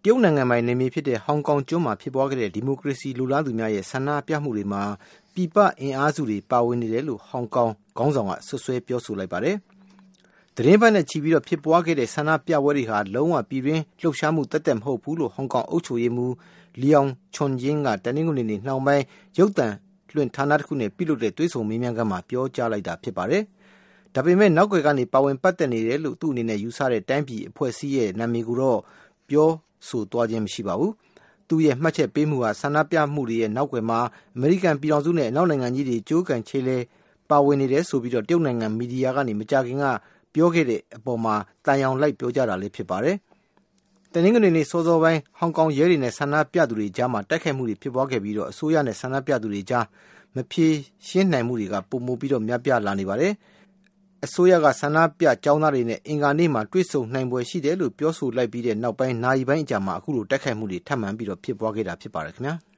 ရုတ်နိုင်ငံပိုင်နယ်မြေဖြစ်တဲ့ဟောင်ကောင်ကျွန်းမှာဖြစ်ပွားခဲ့တဲ့ဒီမိုကရေစီလိုလားသူများရဲ့ဆန္ဒပြမှုတွေမှာပြည်ပအင်အားစုတွေပါဝင်နေတယ်လို့ဟောင်ကောင်ခေါင်းဆောင်ကဆွဆွဲပြောဆိုလိုက်ပါတယ်။သတင်းပတ်နဲ့ချီပြီးတော့ဖြစ်ပွားခဲ့တဲ့ဆန္ဒပြပွဲတွေဟာလုံးဝပြည်တွင်းလှုပ်ရှားမှုတက်တက်မဟုတ်ဘူးလို့ဟောင်ကောင်အုပ်ချုပ်ရေးမှူးလီအောင်ချွန်ဂျင်းကတနင်္ဂနွေနေ့နှောင်းပိုင်းရုပ်သံလွှင့်ဌာနတစ်ခုနဲ့ပြုလုပ်တဲ့တွေ့ဆုံမေးမြန်းခန်းမှာပြောကြားလိုက်တာဖြစ်ပါတယ်။ဒါပေမဲ့နောက်ွယ်ကနေပါဝင်ပတ်သက်နေတယ်လို့သူ့အနေနဲ့ယူဆတဲ့တိုင်းပြည်အဖွဲ့အစည်းရဲ့နာမည်ကိုတော့ပြောဆိုသွားခြင်းမရှိပါဘူး။သူ့ရဲ့မှတ်ချက်ပေးမှုဟာဆန္ဒပြမှုတွေရဲ့နောက်ွယ်မှာအမေရိကန်ပြည်ထောင်စုနဲ့အနောက်နိုင်ငံကြီးတွေကြိုးကန်ချေလဲပါဝင်နေတယ်ဆိုပြီးတော့တရုတ်နိုင်ငံမီဒီယာကနေမကြာခင်ကပြောခဲ့တဲ့အပေါ်မှာတန်ရောင်လိုက်ပြောကြတာလည်းဖြစ်ပါတယ်။တနင်္ဂနွေနေ့စောစောပိုင်းဟောင်ကောင်ရဲတွေနဲ့ဆန္ဒပြသူတွေကြားမှာတိုက်ခိုက်မှုတွေဖြစ်ပွားခဲ့ပြီးတော့အစိုးရနဲ့ဆန္ဒပြသူတွေကြားမဖြေရှင်းနိုင်မှုတွေကပုံမူပြီးတော့များပြားလာနေပါတယ်။အစိုးရကဆန္ဒပြကျောင်းသားတွေနဲ့အင်္ဂါနေ့မှာတွေ့ဆုံနိုင်ပွဲရှိတယ်လို့ပြောဆိုလိုက်ပြီးတဲ့နောက်ပိုင်းနာရီပိုင်းအကြာမှာအခုလိုတိုက်ခိုက်မှုတွေထပ်မံပြီးတော့ဖြစ်ပွားခဲ့တာဖြစ်ပါတယ်ခင်ဗျာ။